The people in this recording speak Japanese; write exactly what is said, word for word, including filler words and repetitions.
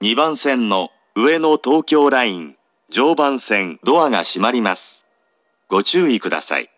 にばん線の上野東京ライン常磐線ドアが閉まります。ご注意ください。